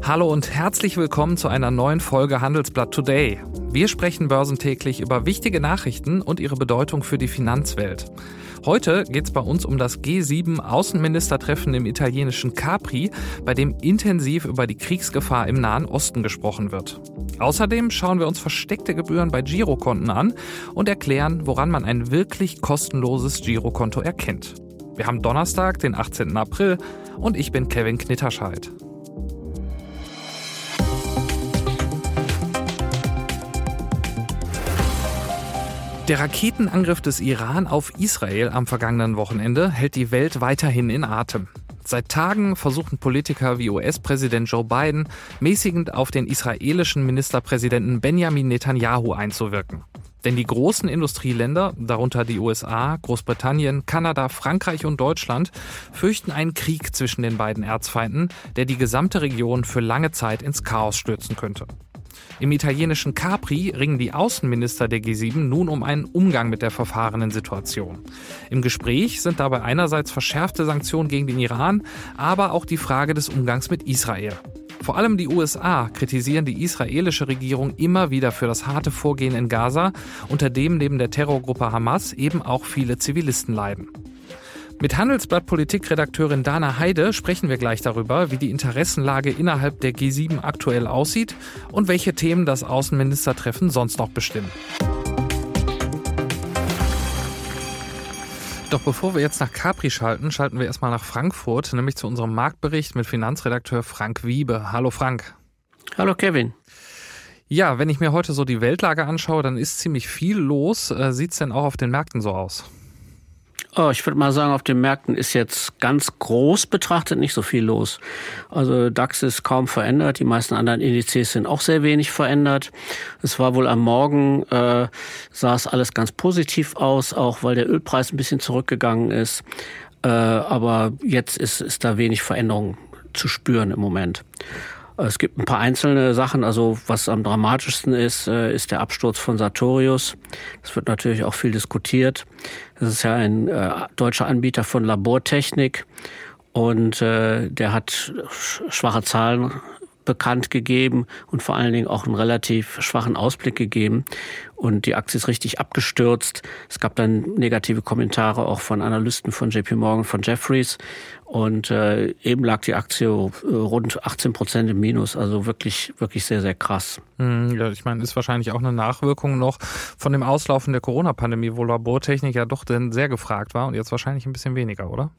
Hallo und herzlich willkommen zu einer neuen Folge Handelsblatt Today. Wir sprechen börsentäglich über wichtige Nachrichten und ihre Bedeutung für die Finanzwelt. Heute geht es bei uns um das G7-Außenministertreffen im italienischen Capri, bei dem intensiv über die Kriegsgefahr im Nahen Osten gesprochen wird. Außerdem schauen wir uns versteckte Gebühren bei Girokonten an und erklären, woran man ein wirklich kostenloses Girokonto erkennt. Wir haben Donnerstag, den 18. April und ich bin Kevin Knitterscheid. Der Raketenangriff des Iran auf Israel am vergangenen Wochenende hält die Welt weiterhin in Atem. Seit Tagen versuchen Politiker wie US-Präsident Joe Biden mäßigend auf den israelischen Ministerpräsidenten Benjamin Netanyahu einzuwirken. Denn die großen Industrieländer, darunter die USA, Großbritannien, Kanada, Frankreich und Deutschland, fürchten einen Krieg zwischen den beiden Erzfeinden, der die gesamte Region für lange Zeit ins Chaos stürzen könnte. Im italienischen Capri ringen die Außenminister der G7 nun um einen Umgang mit der verfahrenen Situation. Im Gespräch sind dabei einerseits verschärfte Sanktionen gegen den Iran, aber auch die Frage des Umgangs mit Israel. Vor allem die USA kritisieren die israelische Regierung immer wieder für das harte Vorgehen in Gaza, unter dem neben der Terrorgruppe Hamas eben auch viele Zivilisten leiden. Mit Handelsblatt-Politikredakteurin Dana Heide sprechen wir gleich darüber, wie die Interessenlage innerhalb der G7 aktuell aussieht und welche Themen das Außenministertreffen sonst noch bestimmen. Doch bevor wir jetzt nach Capri schalten wir erstmal nach Frankfurt, nämlich zu unserem Marktbericht mit Finanzredakteur Frank Wiebe. Hallo Frank. Hallo Kevin. Ja, wenn ich mir heute so die Weltlage anschaue, dann ist ziemlich viel los. Sieht's denn auch auf den Märkten so aus? Oh, ich würde mal sagen, auf den Märkten ist jetzt ganz groß betrachtet nicht so viel los. Also DAX ist kaum verändert, die meisten anderen Indizes sind auch sehr wenig verändert. Es war wohl am Morgen, sah es alles ganz positiv aus, auch weil der Ölpreis ein bisschen zurückgegangen ist. Aber jetzt ist da wenig Veränderung zu spüren im Moment. Es gibt ein paar einzelne Sachen, also was am dramatischsten ist der Absturz von Sartorius. Das wird natürlich auch viel diskutiert. Das ist ja ein deutscher Anbieter von Labortechnik und der hat schwache Zahlen bekannt gegeben und vor allen Dingen auch einen relativ schwachen Ausblick gegeben. Und die Aktie ist richtig abgestürzt. Es gab dann negative Kommentare auch von Analysten von JP Morgan, von Jefferies. Und eben lag die Aktie rund 18% im Minus. Also wirklich, wirklich sehr, sehr krass. Ja, ich meine, ist wahrscheinlich auch eine Nachwirkung noch von dem Auslaufen der Corona-Pandemie, wo Labortechnik ja doch dann sehr gefragt war und jetzt wahrscheinlich ein bisschen weniger, oder?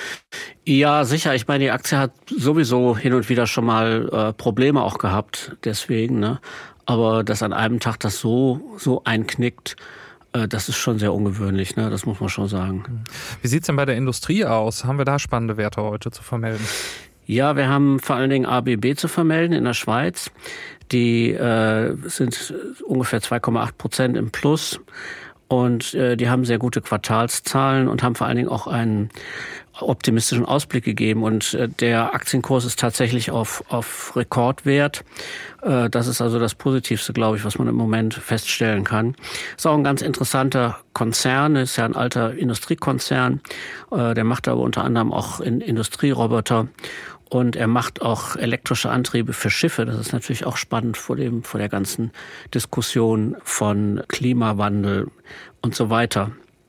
Ja, sicher. Ich meine, die Aktie hat sowieso hin und wieder schon mal Probleme auch gehabt. Deswegen, ne? Aber dass an einem Tag das so einknickt, das ist schon sehr ungewöhnlich, ne? Das muss man schon sagen. Wie sieht's denn bei der Industrie aus? Haben wir da spannende Werte heute zu vermelden? Ja, wir haben vor allen Dingen ABB zu vermelden in der Schweiz. Die sind ungefähr 2,8% im Plus. Und die haben sehr gute Quartalszahlen und haben vor allen Dingen auch einen optimistischen Ausblick gegeben. Und der Aktienkurs ist tatsächlich auf Rekordwert. Das ist also das Positivste, glaube ich, was man im Moment feststellen kann. Ist auch ein ganz interessanter Konzern, ist ja ein alter Industriekonzern. Der macht aber unter anderem auch Industrieroboter. Und er macht auch elektrische Antriebe für Schiffe. Das ist natürlich auch spannend vor der ganzen Diskussion von Klimawandel und so weiter.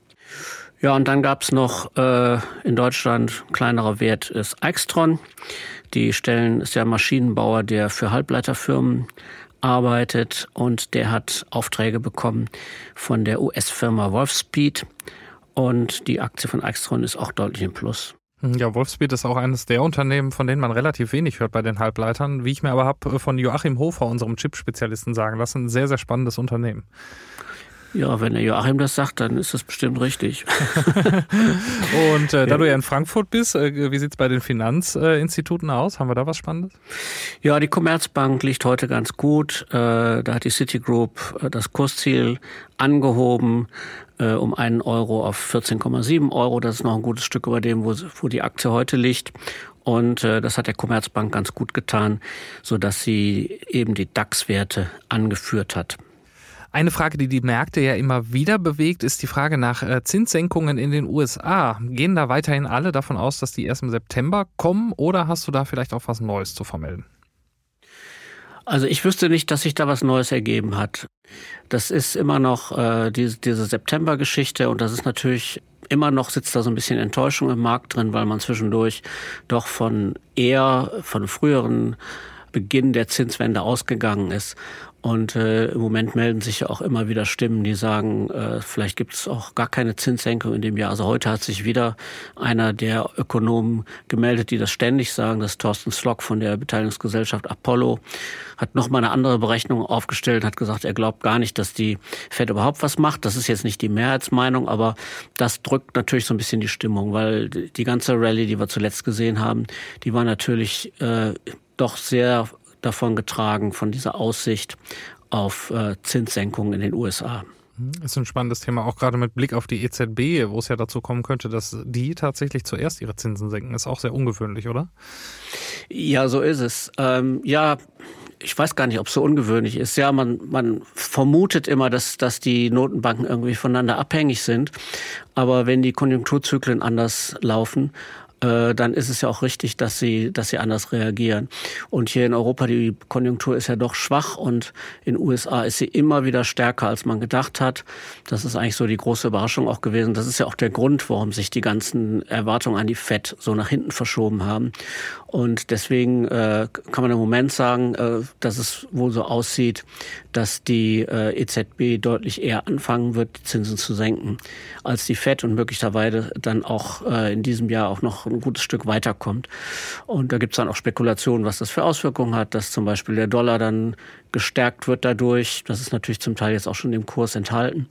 Ja, und dann gab's noch in Deutschland, kleinerer Wert ist Aixtron. Die ist ja ein Maschinenbauer, der für Halbleiterfirmen arbeitet. Und der hat Aufträge bekommen von der US-Firma Wolfspeed. Und die Aktie von Aixtron ist auch deutlich im Plus. Ja, Wolfspeed ist auch eines der Unternehmen, von denen man relativ wenig hört bei den Halbleitern. Wie ich mir aber habe von Joachim Hofer, unserem Chip-Spezialisten, sagen lassen, ein sehr, sehr spannendes Unternehmen. Ja, wenn der Joachim das sagt, dann ist das bestimmt richtig. Und da du ja in Frankfurt bist, wie sieht's bei den Finanzinstituten aus? Haben wir da was Spannendes? Ja, die Commerzbank liegt heute ganz gut. Da hat die Citigroup das Kursziel angehoben um 1 Euro auf 14,7 Euro. Das ist noch ein gutes Stück über dem, wo die Aktie heute liegt. Und das hat der Commerzbank ganz gut getan, sodass sie eben die DAX-Werte angeführt hat. Eine Frage, die die Märkte ja immer wieder bewegt, ist die Frage nach Zinssenkungen in den USA. Gehen da weiterhin alle davon aus, dass die erst im September kommen, oder hast du da vielleicht auch was Neues zu vermelden? Also ich wüsste nicht, dass sich da was Neues ergeben hat. Das ist immer noch diese September-Geschichte und das ist natürlich immer noch, sitzt da so ein bisschen Enttäuschung im Markt drin, weil man zwischendurch doch von früheren Beginn der Zinswende ausgegangen ist. Und im Moment melden sich ja auch immer wieder Stimmen, die sagen, vielleicht gibt es auch gar keine Zinssenkung in dem Jahr. Also heute hat sich wieder einer der Ökonomen gemeldet, die das ständig sagen. Das ist Thorsten Slock von der Beteiligungsgesellschaft Apollo. Hat nochmal eine andere Berechnung aufgestellt, hat gesagt, er glaubt gar nicht, dass die Fed überhaupt was macht. Das ist jetzt nicht die Mehrheitsmeinung, aber das drückt natürlich so ein bisschen die Stimmung, weil die ganze Rallye, die wir zuletzt gesehen haben, die war natürlich doch sehr davon getragen, von dieser Aussicht auf Zinssenkungen in den USA. Das ist ein spannendes Thema, auch gerade mit Blick auf die EZB, wo es ja dazu kommen könnte, dass die tatsächlich zuerst ihre Zinsen senken. Ist auch sehr ungewöhnlich, oder? Ja, so ist es. Ich weiß gar nicht, ob es so ungewöhnlich ist. Ja, man vermutet immer, dass die Notenbanken irgendwie voneinander abhängig sind. Aber wenn die Konjunkturzyklen anders laufen, dann ist es ja auch richtig, dass sie anders reagieren. Und hier in Europa, die Konjunktur ist ja doch schwach und in den USA ist sie immer wieder stärker, als man gedacht hat. Das ist eigentlich so die große Überraschung auch gewesen. Das ist ja auch der Grund, warum sich die ganzen Erwartungen an die Fed so nach hinten verschoben haben. Und deswegen kann man im Moment sagen, dass es wohl so aussieht, dass die EZB deutlich eher anfangen wird, die Zinsen zu senken, als die Fed und möglicherweise dann auch in diesem Jahr auch noch ein gutes Stück weiterkommt. Und da gibt es dann auch Spekulationen, was das für Auswirkungen hat, dass zum Beispiel der Dollar dann gestärkt wird dadurch. Das ist natürlich zum Teil jetzt auch schon im Kurs enthalten.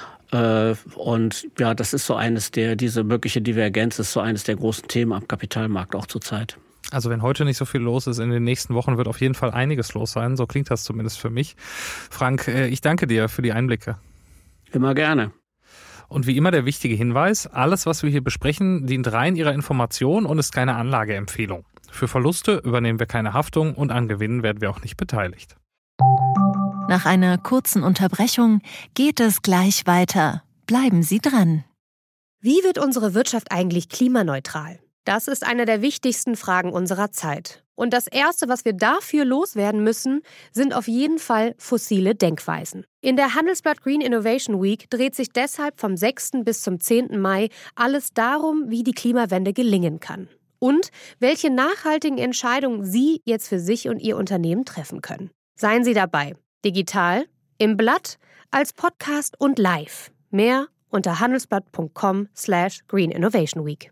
Und ja, das ist so diese mögliche Divergenz ist so eines der großen Themen am Kapitalmarkt auch zurzeit. Also wenn heute nicht so viel los ist, in den nächsten Wochen wird auf jeden Fall einiges los sein. So klingt das zumindest für mich. Frank, ich danke dir für die Einblicke. Immer gerne. Und wie immer der wichtige Hinweis, alles, was wir hier besprechen, dient rein Ihrer Information und ist keine Anlageempfehlung. Für Verluste übernehmen wir keine Haftung und an Gewinnen werden wir auch nicht beteiligt. Nach einer kurzen Unterbrechung geht es gleich weiter. Bleiben Sie dran. Wie wird unsere Wirtschaft eigentlich klimaneutral? Das ist eine der wichtigsten Fragen unserer Zeit. Und das Erste, was wir dafür loswerden müssen, sind auf jeden Fall fossile Denkweisen. In der Handelsblatt Green Innovation Week dreht sich deshalb vom 6. bis zum 10. Mai alles darum, wie die Klimawende gelingen kann. Und welche nachhaltigen Entscheidungen Sie jetzt für sich und Ihr Unternehmen treffen können. Seien Sie dabei. Digital, im Blatt, als Podcast und live. Mehr unter handelsblatt.com/Green Innovation Week.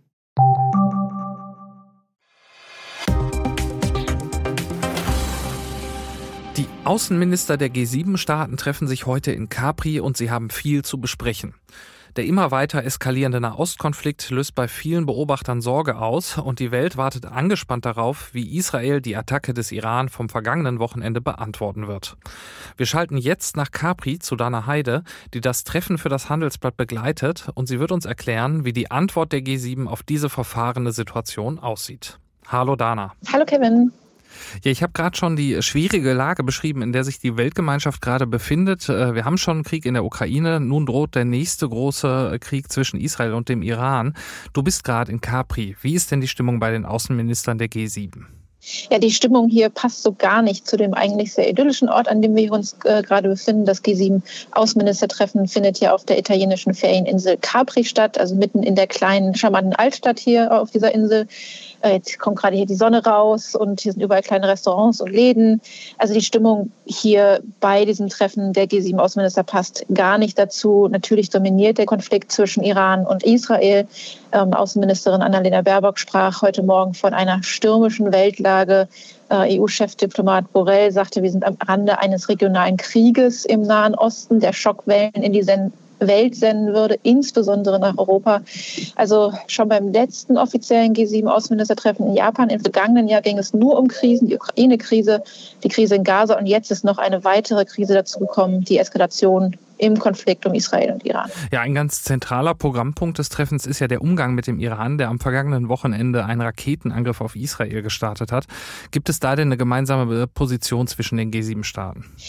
Die Außenminister der G7-Staaten treffen sich heute in Capri und sie haben viel zu besprechen. Der immer weiter eskalierende Nahostkonflikt löst bei vielen Beobachtern Sorge aus und die Welt wartet angespannt darauf, wie Israel die Attacke des Iran vom vergangenen Wochenende beantworten wird. Wir schalten jetzt nach Capri zu Dana Heide, die das Treffen für das Handelsblatt begleitet, und sie wird uns erklären, wie die Antwort der G7 auf diese verfahrene Situation aussieht. Hallo Dana. Hallo Kevin. Ja, ich habe gerade schon die schwierige Lage beschrieben, in der sich die Weltgemeinschaft gerade befindet. Wir haben schon einen Krieg in der Ukraine. Nun droht der nächste große Krieg zwischen Israel und dem Iran. Du bist gerade in Capri. Wie ist denn die Stimmung bei den Außenministern der G7? Ja, die Stimmung hier passt so gar nicht zu dem eigentlich sehr idyllischen Ort, an dem wir uns gerade befinden. Das G7-Außenministertreffen findet ja auf der italienischen Ferieninsel Capri statt, also mitten in der kleinen, charmanten Altstadt hier auf dieser Insel. Jetzt kommt gerade hier die Sonne raus und hier sind überall kleine Restaurants und Läden. Also die Stimmung hier bei diesem Treffen der G7-Außenminister passt gar nicht dazu. Natürlich dominiert der Konflikt zwischen Iran und Israel. Außenministerin Annalena Baerbock sprach heute Morgen von einer stürmischen Weltlage. EU-Chefdiplomat Borrell sagte, wir sind am Rande eines regionalen Krieges im Nahen Osten, der Schockwellen in die Welt senden würde, insbesondere nach Europa. Also schon beim letzten offiziellen G7-Außenministertreffen in Japan im vergangenen Jahr ging es nur um Krisen, die Ukraine-Krise, die Krise in Gaza, und jetzt ist noch eine weitere Krise dazu gekommen, die Eskalation im Konflikt um Israel und Iran. Ja, ein ganz zentraler Programmpunkt des Treffens ist ja der Umgang mit dem Iran, der am vergangenen Wochenende einen Raketenangriff auf Israel gestartet hat. Gibt es da denn eine gemeinsame Position zwischen den G7-Staaten?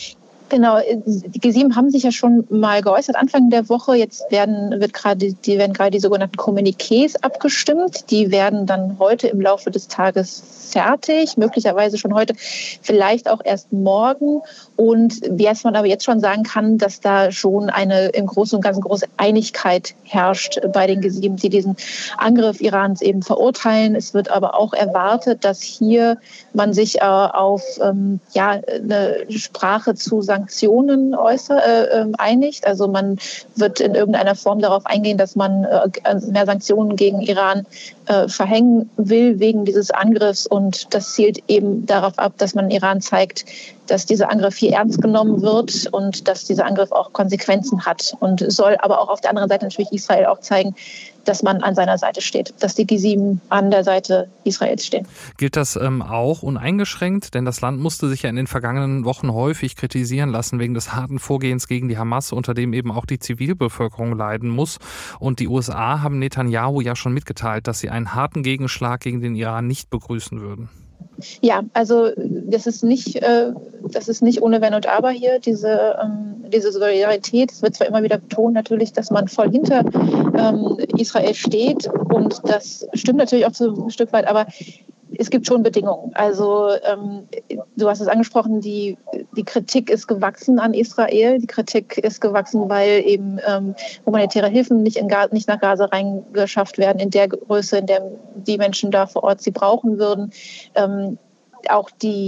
Genau, die G7 haben sich ja schon mal geäußert Anfang der Woche. Jetzt werden gerade die sogenannten Kommuniqués abgestimmt. Die werden dann heute im Laufe des Tages fertig, möglicherweise schon heute, vielleicht auch erst morgen. Und was man aber jetzt schon sagen kann, dass da schon eine im Großen und Ganzen große Einigkeit herrscht bei den G7, die diesen Angriff Irans eben verurteilen. Es wird aber auch erwartet, dass hier man sich auf eine Sprache zu Sanktionen einigt. Also man wird in irgendeiner Form darauf eingehen, dass man mehr Sanktionen gegen Iran verhängen will wegen dieses Angriffs. Und das zielt eben darauf ab, dass man Iran zeigt, dass dieser Angriff hier ernst genommen wird und dass dieser Angriff auch Konsequenzen hat. Und soll aber auch auf der anderen Seite natürlich Israel auch zeigen, dass man an seiner Seite steht, dass die G7 an der Seite Israels stehen. Gilt das auch uneingeschränkt? Denn das Land musste sich ja in den vergangenen Wochen häufig kritisieren lassen wegen des harten Vorgehens gegen die Hamas, unter dem eben auch die Zivilbevölkerung leiden muss. Und die USA haben Netanyahu ja schon mitgeteilt, dass sie einen harten Gegenschlag gegen den Iran nicht begrüßen würden. Ja, also das ist nicht ohne Wenn und Aber hier, diese Solidarität. Es wird zwar immer wieder betont natürlich, dass man voll hinter Israel steht und das stimmt natürlich auch so ein Stück weit, aber es gibt schon Bedingungen. Also du hast es angesprochen, die Kritik ist gewachsen an Israel. Die Kritik ist gewachsen, weil eben humanitäre Hilfen nicht nach Gaza reingeschafft werden in der Größe, in der die Menschen da vor Ort sie brauchen würden. Auch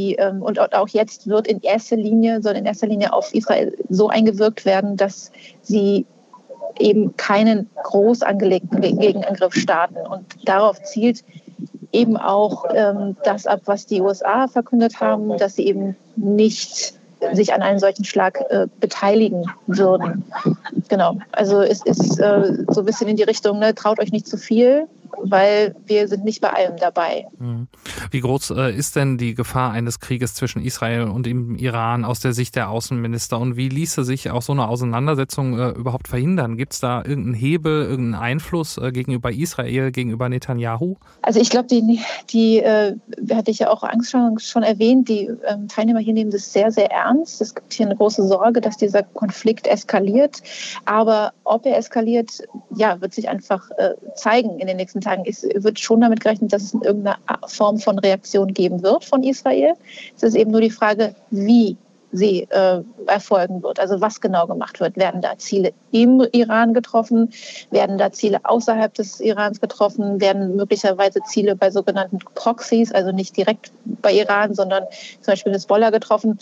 jetzt soll in erster Linie auf Israel so eingewirkt werden, dass sie eben keinen groß angelegten Gegenangriff starten. Und darauf zielt eben auch das ab, was die USA verkündet haben, dass sie eben nicht sich an einem solchen Schlag beteiligen würden. Genau, also es ist so ein bisschen in die Richtung, ne, traut euch nicht zu viel, weil wir sind nicht bei allem dabei. Wie groß ist denn die Gefahr eines Krieges zwischen Israel und dem Iran aus der Sicht der Außenminister? Und wie ließe sich auch so eine Auseinandersetzung überhaupt verhindern? Gibt es da irgendeinen Hebel, irgendeinen Einfluss gegenüber Israel, gegenüber Netanyahu? Also ich glaube, die hatte ich ja auch schon erwähnt, die Teilnehmer hier nehmen das sehr, sehr ernst. Es gibt hier eine große Sorge, dass dieser Konflikt eskaliert. Aber ob er eskaliert, ja, wird sich einfach zeigen in den nächsten Tagen. Es wird schon damit gerechnet, dass es irgendeine Form von Reaktion geben wird von Israel. Es ist eben nur die Frage, wie sie erfolgen wird. Also was genau gemacht wird. Werden da Ziele im Iran getroffen? Werden da Ziele außerhalb des Irans getroffen? Werden möglicherweise Ziele bei sogenannten Proxys, also nicht direkt bei Iran, sondern zum Beispiel Hezbollah getroffen?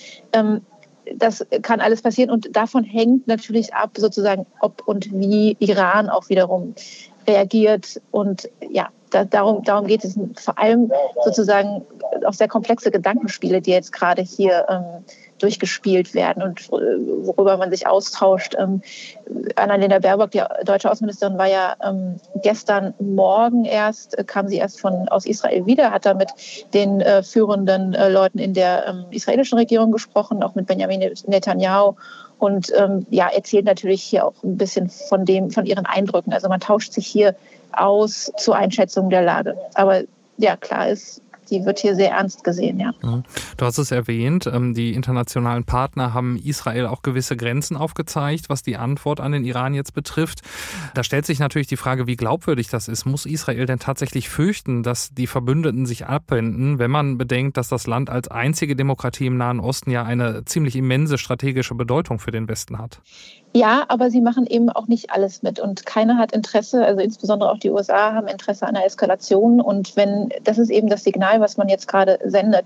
Das kann alles passieren und davon hängt natürlich ab, sozusagen, ob und wie Iran auch wiederum reagiert. Und ja, darum geht es vor allem sozusagen auch sehr komplexe Gedankenspiele, die jetzt gerade hier durchgespielt werden und worüber man sich austauscht. Annalena Baerbock, die deutsche Außenministerin, war ja gestern Morgen kam sie erst aus Israel wieder, hat da mit den führenden Leuten in der israelischen Regierung gesprochen, auch mit Benjamin Netanyahu. Und erzählt natürlich hier auch ein bisschen von ihren Eindrücken. Also man tauscht sich hier aus zur Einschätzung der Lage. Aber ja, klar ist, die wird hier sehr ernst gesehen, ja. Du hast es erwähnt, die internationalen Partner haben Israel auch gewisse Grenzen aufgezeigt, was die Antwort an den Iran jetzt betrifft. Da stellt sich natürlich die Frage, wie glaubwürdig das ist. Muss Israel denn tatsächlich fürchten, dass die Verbündeten sich abwenden, wenn man bedenkt, dass das Land als einzige Demokratie im Nahen Osten ja eine ziemlich immense strategische Bedeutung für den Westen hat? Ja, aber sie machen eben auch nicht alles mit und keiner hat Interesse, also insbesondere auch die USA haben Interesse an einer Eskalation und das ist eben das Signal, was man jetzt gerade sendet,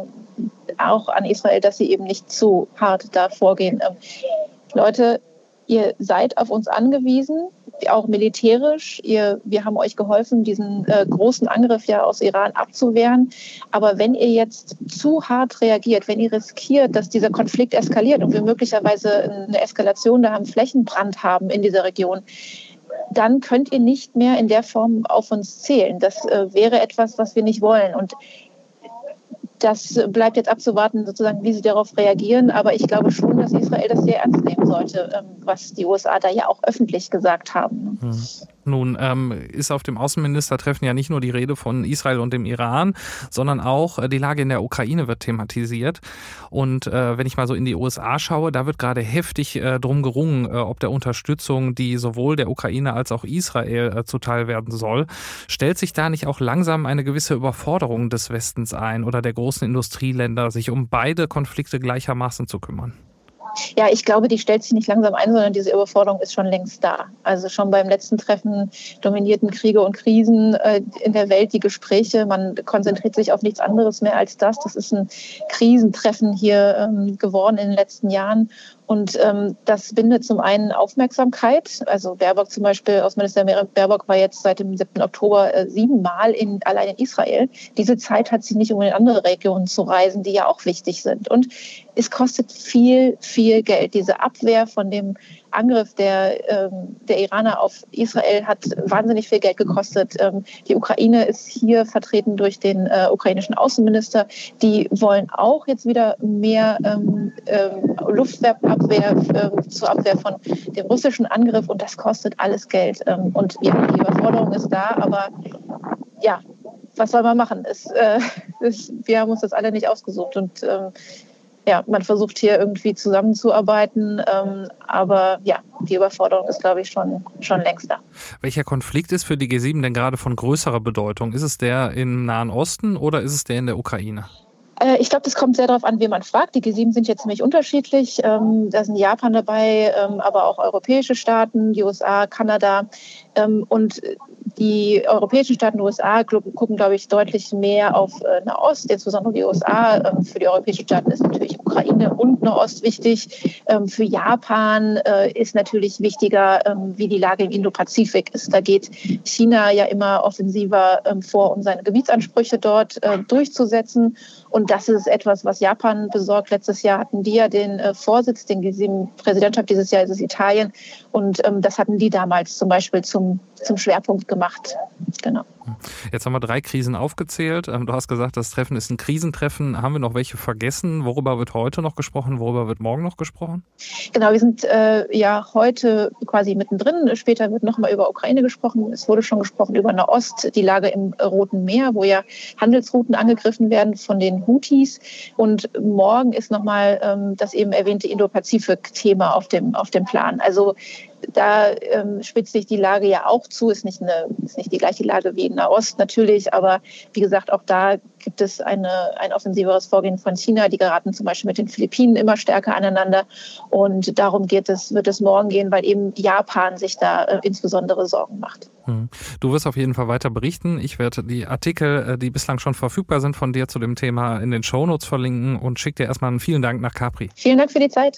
auch an Israel, dass sie eben nicht zu hart da vorgehen. Leute, ihr seid auf uns angewiesen, auch militärisch. Wir haben euch geholfen, diesen großen Angriff ja aus Iran abzuwehren. Aber wenn ihr jetzt zu hart reagiert, wenn ihr riskiert, dass dieser Konflikt eskaliert und wir möglicherweise eine Eskalation, da haben Flächenbrand haben in dieser Region, dann könnt ihr nicht mehr in der Form auf uns zählen. Das wäre etwas, was wir nicht wollen. Und das bleibt jetzt abzuwarten, sozusagen, wie sie darauf reagieren. Aber ich glaube schon, dass Israel das sehr ernst nehmen sollte, was die USA da ja auch öffentlich gesagt haben. Nun ist auf dem Außenministertreffen ja nicht nur die Rede von Israel und dem Iran, sondern auch die Lage in der Ukraine wird thematisiert. Und wenn ich mal so in die USA schaue, da wird gerade heftig drum gerungen, ob der Unterstützung, die sowohl der Ukraine als auch Israel zuteil werden soll. Stellt sich da nicht auch langsam eine gewisse Überforderung des Westens ein oder der großen Industrieländer, sich um beide Konflikte gleichermaßen zu kümmern? Ja, ich glaube, die stellt sich nicht langsam ein, sondern diese Überforderung ist schon längst da. Also schon beim letzten Treffen dominierten Kriege und Krisen in der Welt die Gespräche. Man konzentriert sich auf nichts anderes mehr als das. Das ist ein Krisentreffen hier geworden in den letzten Jahren. Und das bindet zum einen Aufmerksamkeit. Also Baerbock zum Beispiel, Außenminister Baerbock war jetzt seit dem 7. Oktober 7 Mal allein in Israel. Diese Zeit hat sie nicht, um in andere Regionen zu reisen, die ja auch wichtig sind. Und es kostet viel, viel Geld. Diese Abwehr von dem Angriff der Iraner auf Israel hat wahnsinnig viel Geld gekostet. Die Ukraine ist hier vertreten durch den ukrainischen Außenminister. Die wollen auch jetzt wieder mehr Luftabwehr zur Abwehr von dem russischen Angriff. Und das kostet alles Geld. Und ja, die Überforderung ist da. Aber ja, was soll man machen? Wir haben uns das alle nicht ausgesucht. Und ja, man versucht hier irgendwie zusammenzuarbeiten, aber ja, die Überforderung ist, glaube ich, schon längst da. Welcher Konflikt ist für die G7 denn gerade von größerer Bedeutung? Ist es der im Nahen Osten oder ist es der in der Ukraine? Ich glaube, das kommt sehr darauf an, wen man fragt. Die G7 sind jetzt ziemlich unterschiedlich. Da sind Japan dabei, aber auch europäische Staaten, die USA, Kanada. Und die europäischen Staaten, die USA, gucken, glaube ich, deutlich mehr auf Nahost, insbesondere die USA. Für die europäischen Staaten ist natürlich Ukraine und Nahost wichtig. Für Japan ist natürlich wichtiger, wie die Lage im Indo-Pazifik ist. Da geht China ja immer offensiver vor, um seine Gebietsansprüche dort durchzusetzen. Und das ist etwas, was Japan besorgt. Letztes Jahr hatten die ja den Vorsitz, den G7-Präsidentschaft. Dieses Jahr ist es Italien. Und das hatten die damals zum Beispiel zum Schwerpunkt gemacht. Genau. Jetzt haben wir 3 Krisen aufgezählt. Du hast gesagt, das Treffen ist ein Krisentreffen. Haben wir noch welche vergessen? Worüber wird heute noch gesprochen? Worüber wird morgen noch gesprochen? Genau, wir sind ja heute quasi mittendrin. Später wird noch mal über Ukraine gesprochen. Es wurde schon gesprochen über Nahost, die Lage im Roten Meer, wo ja Handelsrouten angegriffen werden von den Houthis. Und morgen ist noch mal das eben erwähnte Indo-Pazifik-Thema auf dem Plan. Also da spitzt sich die Lage ja auch zu. Ist nicht die gleiche Lage wie in Nahost natürlich, aber wie gesagt, auch da gibt es ein offensiveres Vorgehen von China. Die geraten zum Beispiel mit den Philippinen immer stärker aneinander. Und darum wird es morgen gehen, weil eben Japan sich da insbesondere Sorgen macht. Du wirst auf jeden Fall weiter berichten. Ich werde die Artikel, die bislang schon verfügbar sind von dir zu dem Thema, in den Shownotes verlinken und schicke dir erstmal einen vielen Dank nach Capri. Vielen Dank für die Zeit.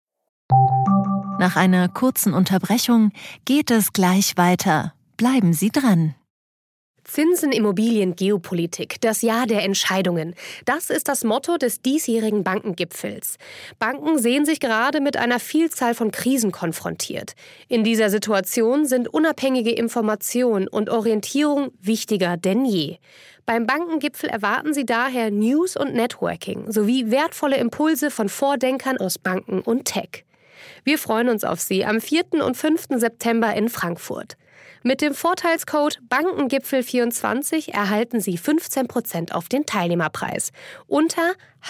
Nach einer kurzen Unterbrechung geht es gleich weiter. Bleiben Sie dran. Zinsen, Immobilien, Geopolitik, das Jahr der Entscheidungen. Das ist das Motto des diesjährigen Bankengipfels. Banken sehen sich gerade mit einer Vielzahl von Krisen konfrontiert. In dieser Situation sind unabhängige Information und Orientierung wichtiger denn je. Beim Bankengipfel erwarten Sie daher News und Networking sowie wertvolle Impulse von Vordenkern aus Banken und Tech. Wir freuen uns auf Sie am 4. und 5. September in Frankfurt. Mit dem Vorteilscode Bankengipfel24 erhalten Sie 15% auf den Teilnehmerpreis unter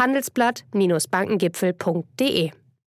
handelsblatt-bankengipfel.de.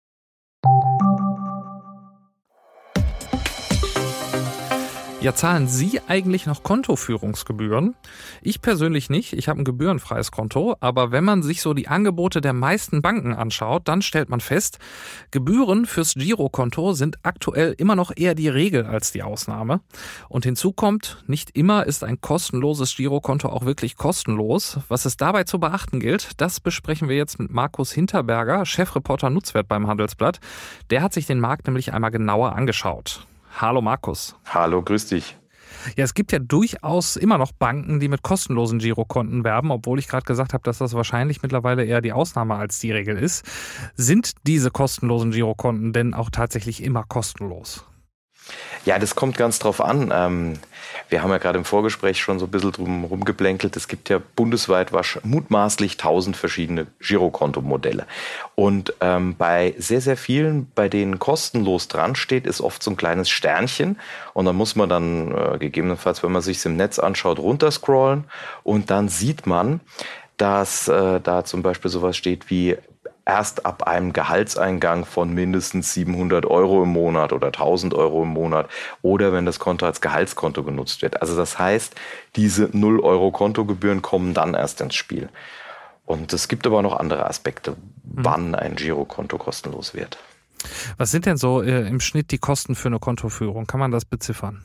Ja, zahlen Sie eigentlich noch Kontoführungsgebühren? Ich persönlich nicht. Ich habe ein gebührenfreies Konto. Aber wenn man sich so die Angebote der meisten Banken anschaut, dann stellt man fest, Gebühren fürs Girokonto sind aktuell immer noch eher die Regel als die Ausnahme. Und hinzu kommt, nicht immer ist ein kostenloses Girokonto auch wirklich kostenlos. Was es dabei zu beachten gilt, das besprechen wir jetzt mit Markus Hinterberger, Chefreporter Nutzwert beim Handelsblatt. Der hat sich den Markt nämlich einmal genauer angeschaut. Hallo Markus. Hallo, grüß dich. Ja, es gibt ja durchaus immer noch Banken, die mit kostenlosen Girokonten werben, obwohl ich gerade gesagt habe, dass das wahrscheinlich mittlerweile eher die Ausnahme als die Regel ist. Sind diese kostenlosen Girokonten denn auch tatsächlich immer kostenlos? Ja, das kommt ganz drauf an. Wir haben ja gerade im Vorgespräch schon so ein bisschen drum rumgeblänkelt. Es gibt ja bundesweit mutmaßlich 1000 verschiedene Girokontomodelle. Und bei sehr, sehr vielen, bei denen kostenlos dran steht, ist oft so ein kleines Sternchen. Und dann muss man dann gegebenenfalls, wenn man sich es im Netz anschaut, runterscrollen. Und dann sieht man, dass da zum Beispiel sowas steht wie erst ab einem Gehaltseingang von mindestens 700 Euro im Monat oder 1000 Euro im Monat oder wenn das Konto als Gehaltskonto genutzt wird. Also das heißt, diese 0 Euro Kontogebühren kommen dann erst ins Spiel. Und es gibt aber noch andere Aspekte, wann ein Girokonto kostenlos wird. Was sind denn so im Schnitt die Kosten für eine Kontoführung? Kann man das beziffern?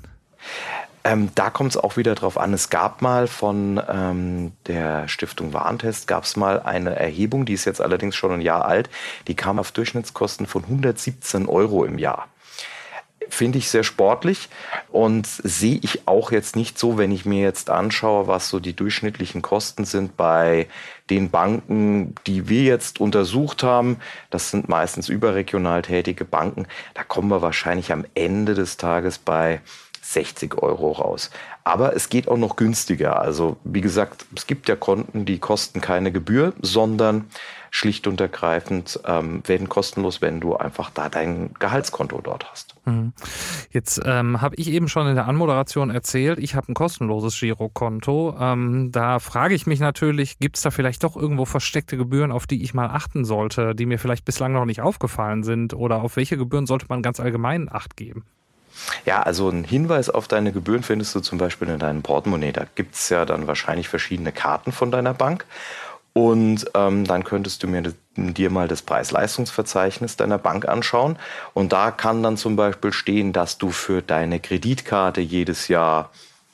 Da kommt es auch wieder drauf an. Es gab mal von der Stiftung Warentest gab es mal eine Erhebung, die ist jetzt allerdings schon ein Jahr alt, die kam auf Durchschnittskosten von 117 Euro im Jahr. Finde ich sehr sportlich und sehe ich auch jetzt nicht so, wenn ich mir jetzt anschaue, was so die durchschnittlichen Kosten sind bei den Banken, die wir jetzt untersucht haben. Das sind meistens überregional tätige Banken. Da kommen wir wahrscheinlich am Ende des Tages bei 60 Euro raus. Aber es geht auch noch günstiger. Also wie gesagt, es gibt ja Konten, die kosten keine Gebühr, sondern schlicht und ergreifend werden kostenlos, wenn du einfach da dein Gehaltskonto dort hast. Jetzt habe ich eben schon in der Anmoderation erzählt, ich habe ein kostenloses Girokonto. Da frage ich mich natürlich, gibt es da vielleicht doch irgendwo versteckte Gebühren, auf die ich mal achten sollte, die mir vielleicht bislang noch nicht aufgefallen sind? Oder auf welche Gebühren sollte man ganz allgemein Acht geben? Ja, also einen Hinweis auf deine Gebühren findest du zum Beispiel in deinem Portemonnaie. Da gibt es ja dann wahrscheinlich verschiedene Karten von deiner Bank. Und dann könntest du dir mal das Preis-Leistungs-Verzeichnis deiner Bank anschauen. Und da kann dann zum Beispiel stehen, dass du für deine Kreditkarte jedes Jahr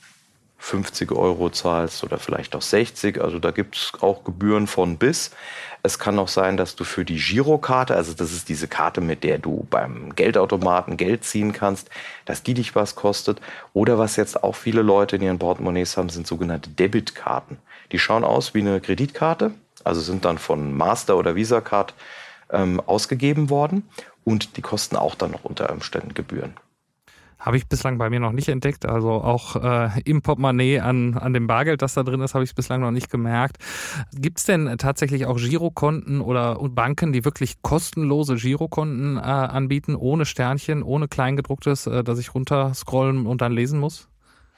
50 Euro zahlst oder vielleicht auch 60. Also da gibt es auch Gebühren von bis. Es kann auch sein, dass du für die Girokarte, also das ist diese Karte, mit der du beim Geldautomaten Geld ziehen kannst, dass die dich was kostet. Oder was jetzt auch viele Leute in ihren Portemonnaies haben, sind sogenannte Debitkarten. Die schauen aus wie eine Kreditkarte, also sind dann von Master- oder Visa-Card ausgegeben worden und die kosten auch dann noch unter Umständen Gebühren. Habe ich bislang bei mir noch nicht entdeckt. Also auch im Portemonnaie an dem Bargeld, das da drin ist, habe ich es bislang noch nicht gemerkt. Gibt es denn tatsächlich auch Girokonten oder Banken, die wirklich kostenlose Girokonten anbieten, ohne Sternchen, ohne Kleingedrucktes, das ich runterscrollen und dann lesen muss?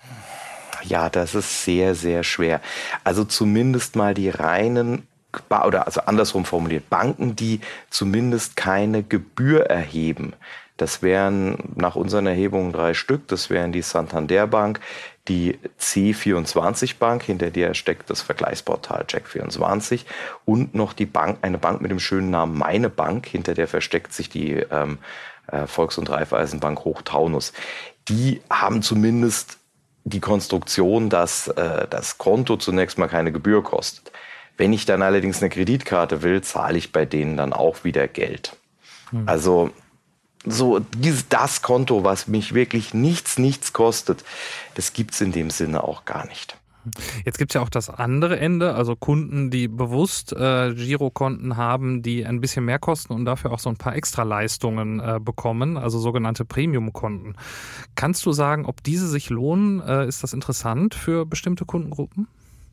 Ja, das ist sehr, sehr schwer. Also zumindest mal die reinen, oder also andersrum formuliert, Banken, die zumindest keine Gebühr erheben. Das wären nach unseren Erhebungen 3 Stück. Das wären die Santander Bank, die C24 Bank, hinter der steckt das Vergleichsportal Check24 und noch die Bank, eine Bank mit dem schönen Namen Meine Bank, hinter der versteckt sich die Volks- und Raiffeisenbank Hochtaunus. Die haben zumindest die Konstruktion, dass das Konto zunächst mal keine Gebühr kostet. Wenn ich dann allerdings eine Kreditkarte will, zahle ich bei denen dann auch wieder Geld. Also so das Konto, was mich wirklich nichts kostet, das gibt's in dem Sinne auch gar nicht. Jetzt gibt es ja auch das andere Ende, also Kunden, die bewusst Girokonten haben, die ein bisschen mehr kosten und dafür auch so ein paar Extraleistungen bekommen, also sogenannte Premium-Konten. Kannst du sagen, ob diese sich lohnen? Ist das interessant für bestimmte Kundengruppen?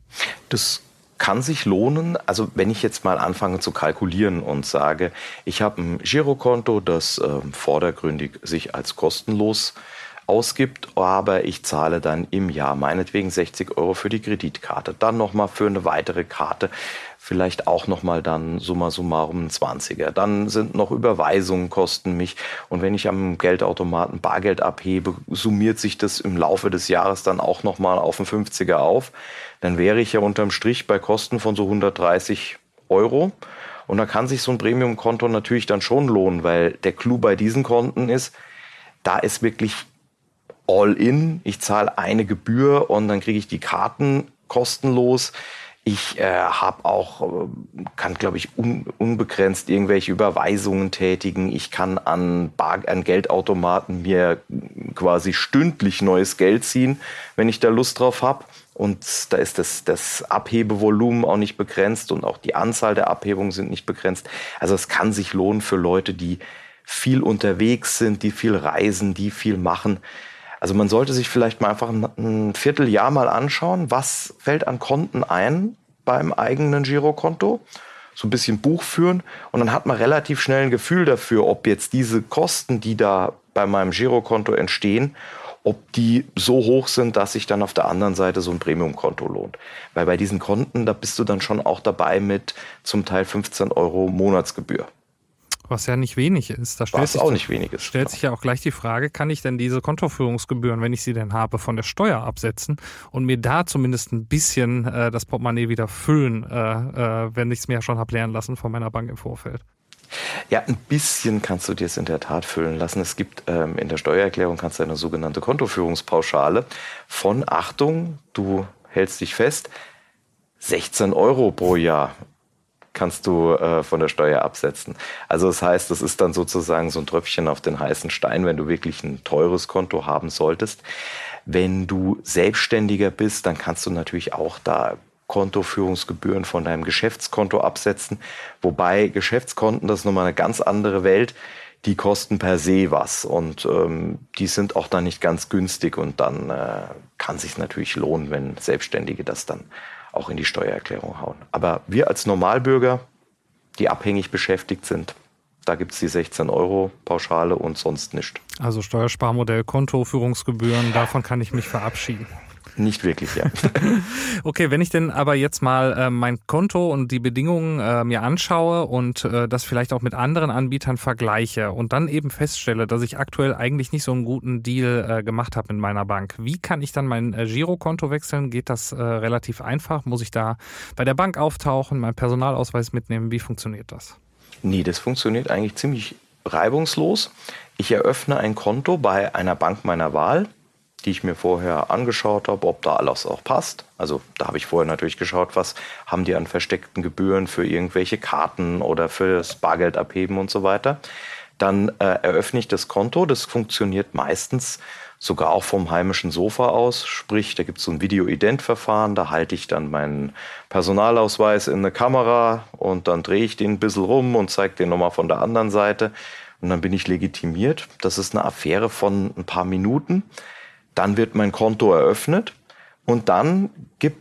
Das kann sich lohnen, also wenn ich jetzt mal anfange zu kalkulieren und sage, ich habe ein Girokonto, das vordergründig sich als kostenlos ausgibt, aber ich zahle dann im Jahr meinetwegen 60 Euro für die Kreditkarte, dann nochmal für eine weitere Karte, vielleicht auch nochmal dann summa summarum ein 20er. Dann sind noch Überweisungen kosten mich und wenn ich am Geldautomaten Bargeld abhebe, summiert sich das im Laufe des Jahres dann auch nochmal auf einen 50er auf. Dann wäre ich ja unterm Strich bei Kosten von so 130 Euro. Und da kann sich so ein Premium-Konto natürlich dann schon lohnen, weil der Clou bei diesen Konten ist, da ist wirklich all in. Ich zahle eine Gebühr und dann kriege ich die Karten kostenlos. Ich habe auch, kann glaube ich unbegrenzt irgendwelche Überweisungen tätigen. Ich kann an Geldautomaten mir quasi stündlich neues Geld ziehen, wenn ich da Lust drauf habe. Und da ist das Abhebevolumen auch nicht begrenzt und auch die Anzahl der Abhebungen sind nicht begrenzt. Also es kann sich lohnen für Leute, die viel unterwegs sind, die viel reisen, die viel machen. Also man sollte sich vielleicht mal einfach ein Vierteljahr mal anschauen, was fällt an Konten ein beim eigenen Girokonto, so ein bisschen Buch führen und dann hat man relativ schnell ein Gefühl dafür, ob jetzt diese Kosten, die da bei meinem Girokonto entstehen, ob die so hoch sind, dass sich dann auf der anderen Seite so ein Premiumkonto lohnt. Weil bei diesen Konten, da bist du dann schon auch dabei mit zum Teil 15 € Monatsgebühr. Was ja nicht wenig ist. Was auch nicht wenig ist. Stellt sich ja auch gleich die Frage, kann ich denn diese Kontoführungsgebühren, wenn ich sie denn habe, von der Steuer absetzen und mir da zumindest ein bisschen das Portemonnaie wieder füllen, wenn ich es mir ja schon habe lernen lassen von meiner Bank im Vorfeld? Ja, ein bisschen kannst du dir es in der Tat füllen lassen. Es gibt in der Steuererklärung kannst du eine sogenannte Kontoführungspauschale von, Achtung, du hältst dich fest, 16 € pro Jahr kannst du von der Steuer absetzen. Also das heißt, das ist dann sozusagen so ein Tröpfchen auf den heißen Stein, wenn du wirklich ein teures Konto haben solltest. Wenn du Selbstständiger bist, dann kannst du natürlich auch da Kontoführungsgebühren von deinem Geschäftskonto absetzen. Wobei Geschäftskonten, das ist nochmal eine ganz andere Welt, die kosten per se was und die sind auch dann nicht ganz günstig und dann kann es sich natürlich lohnen, wenn Selbstständige das dann auch in die Steuererklärung hauen. Aber wir als Normalbürger, die abhängig beschäftigt sind, da gibt es die 16 € Pauschale und sonst nichts. Also Steuersparmodell, Kontoführungsgebühren, davon kann ich mich verabschieden. Nicht wirklich, ja. Okay, wenn ich denn aber jetzt mal mein Konto und die Bedingungen mir anschaue und das vielleicht auch mit anderen Anbietern vergleiche und dann eben feststelle, dass ich aktuell eigentlich nicht so einen guten Deal gemacht habe in meiner Bank. Wie kann ich dann mein Girokonto wechseln? Geht das relativ einfach? Muss ich da bei der Bank auftauchen, meinen Personalausweis mitnehmen? Wie funktioniert das? Nee, das funktioniert eigentlich ziemlich reibungslos. Ich eröffne ein Konto bei einer Bank meiner Wahl, die ich mir vorher angeschaut habe, ob da alles auch passt. Also da habe ich vorher natürlich geschaut, was haben die an versteckten Gebühren für irgendwelche Karten oder für das Bargeld abheben und so weiter. Dann eröffne ich das Konto. Das funktioniert meistens sogar auch vom heimischen Sofa aus. Sprich, da gibt es so ein Video-Ident-Verfahren. Da halte ich dann meinen Personalausweis in eine Kamera und dann drehe ich den ein bisschen rum und zeige den nochmal von der anderen Seite. Und dann bin ich legitimiert. Das ist eine Affäre von ein paar Minuten. Dann wird mein Konto eröffnet und dann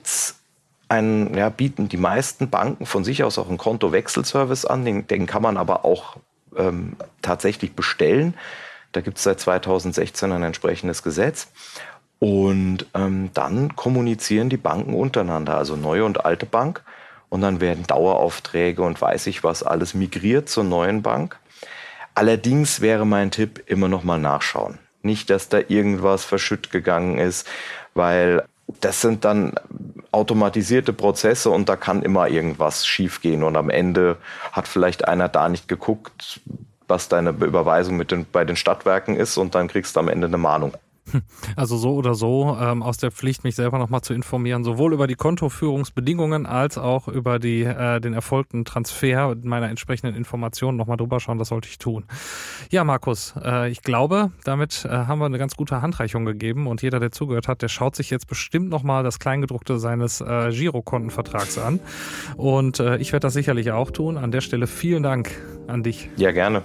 bieten die meisten Banken von sich aus auch einen Kontowechselservice an. Den kann man aber auch tatsächlich bestellen. Da gibt es seit 2016 ein entsprechendes Gesetz. Und dann kommunizieren die Banken untereinander, also neue und alte Bank. Und dann werden Daueraufträge und weiß ich was alles migriert zur neuen Bank. Allerdings wäre mein Tipp, immer noch mal nachschauen. Nicht, dass da irgendwas verschütt gegangen ist, weil das sind dann automatisierte Prozesse und da kann immer irgendwas schiefgehen und am Ende hat vielleicht einer da nicht geguckt, was deine Überweisung bei den Stadtwerken ist und dann kriegst du am Ende eine Mahnung. Also so oder so aus der Pflicht, mich selber nochmal zu informieren, sowohl über die Kontoführungsbedingungen als auch über den erfolgten Transfer meiner entsprechenden Informationen nochmal drüber schauen, das sollte ich tun. Ja, Markus, ich glaube, damit haben wir eine ganz gute Handreichung gegeben und jeder, der zugehört hat, der schaut sich jetzt bestimmt nochmal das Kleingedruckte seines Girokontenvertrags an und ich werde das sicherlich auch tun. An der Stelle vielen Dank an dich. Ja, gerne.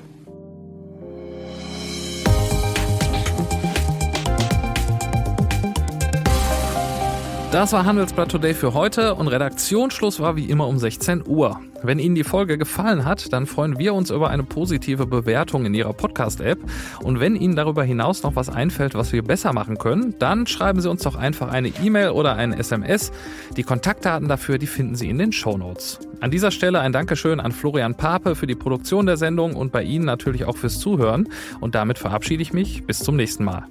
Das war Handelsblatt Today für heute und Redaktionsschluss war wie immer um 16 Uhr. Wenn Ihnen die Folge gefallen hat, dann freuen wir uns über eine positive Bewertung in Ihrer Podcast-App. Und wenn Ihnen darüber hinaus noch was einfällt, was wir besser machen können, dann schreiben Sie uns doch einfach eine E-Mail oder eine SMS. Die Kontaktdaten dafür, die finden Sie in den Shownotes. An dieser Stelle ein Dankeschön an Florian Pape für die Produktion der Sendung und bei Ihnen natürlich auch fürs Zuhören. Und damit verabschiede ich mich. Bis zum nächsten Mal.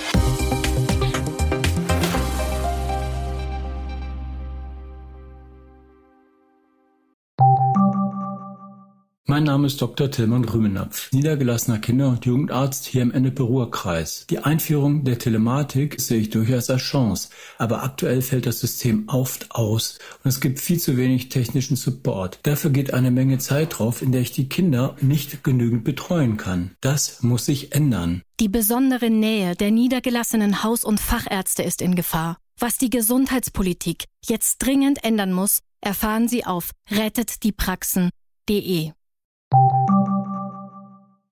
Mein Name ist Dr. Tillmann Rümenapf, niedergelassener Kinder- und Jugendarzt hier im Ennepe-Ruhr-Kreis. Die Einführung der Telematik sehe ich durchaus als Chance, aber aktuell fällt das System oft aus und es gibt viel zu wenig technischen Support. Dafür geht eine Menge Zeit drauf, in der ich die Kinder nicht genügend betreuen kann. Das muss sich ändern. Die besondere Nähe der niedergelassenen Haus- und Fachärzte ist in Gefahr. Was die Gesundheitspolitik jetzt dringend ändern muss, erfahren Sie auf rettetdiepraxen.de.